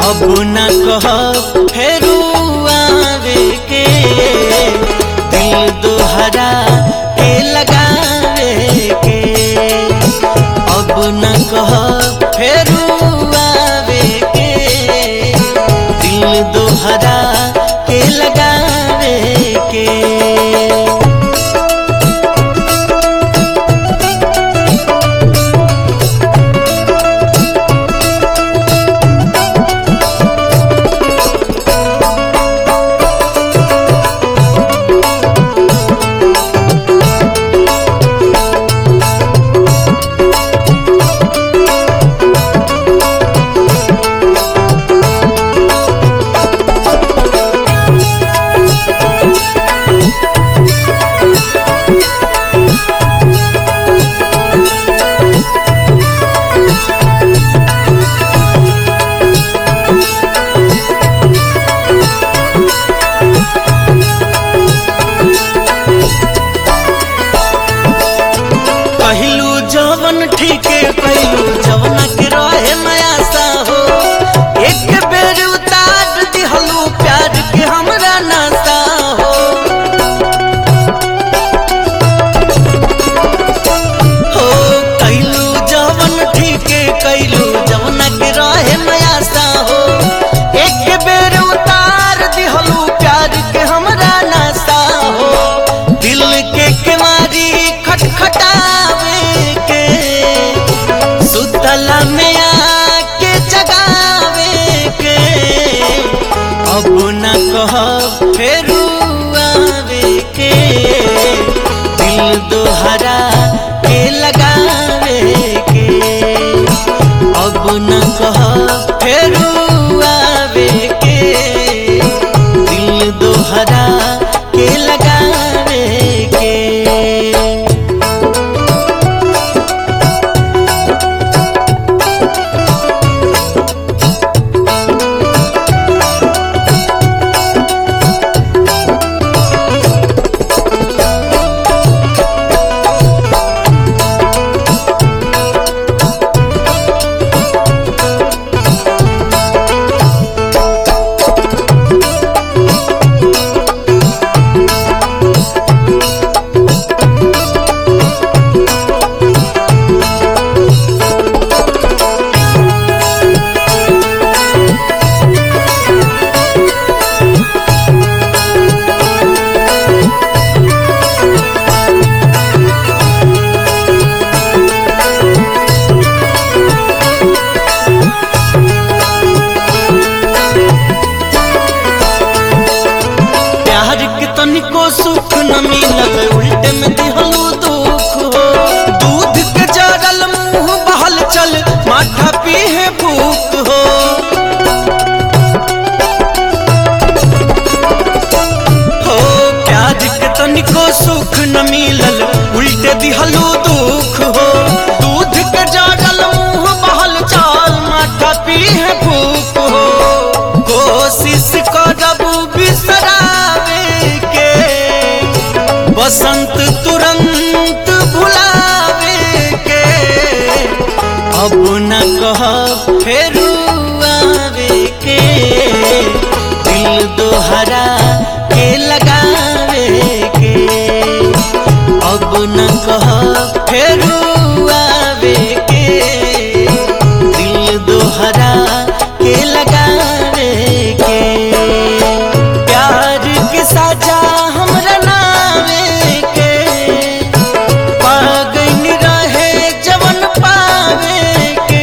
अब न कह फेरू आवे के दिल दोहरा के लगावे के। अब न कह फेरू आवे के दिल दोहरा के लगावे के। कहलू जवन ठीके कहलू जवना के रहे नयासा हो। एक बेर उतार दिहलू प्यार के हमरा नासा हो। हो कहलू जवन ठीके कहलू जवना के रहे नयासा हो। एक बेर उतार दिहलू प्यार के हमरा नासा हो। दिल के केवारी खटखटावे के सुतला में आके जगावे के। अब न कह फेरू आवे के दिल दोहरा के लगावे के। अब न कह फेरू आवे के दिल दोहरा के लगावे के। प्यार के तनिको सुख न मिलल उल्टे में दिहलू दुख हो। दूध के जरल मुंह बहल चल माथा पीहे भूख हो। हो प्यार के तनिको सुख न मिलल उल्टे दिहलू दुख हो। दूध के जरल मुंह बहल चल माथा पीहे भूख हो। कोशिश करबू बिसरावे के बसंत तुरंत भुलावे के। अब न कह फेरू आवे के दिल दोहरा के लगावे के। अब न कह फेरू आवे के दिल दोहरा के लगावे के। प्यार की सजा हमरा नावे के पागल रहे जवन पावे के।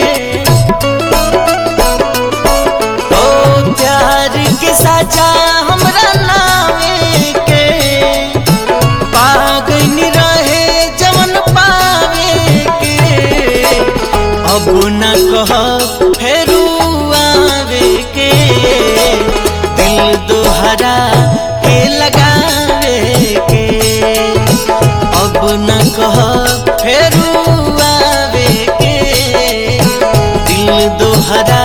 ओ प्यार की सजा हमरा नावे के पागल रहे जवन पावे के। अब न कह फेरू आवे के दिल दोहरा के लगावे के। अब न कह फेरू आवे के दिल दोहरा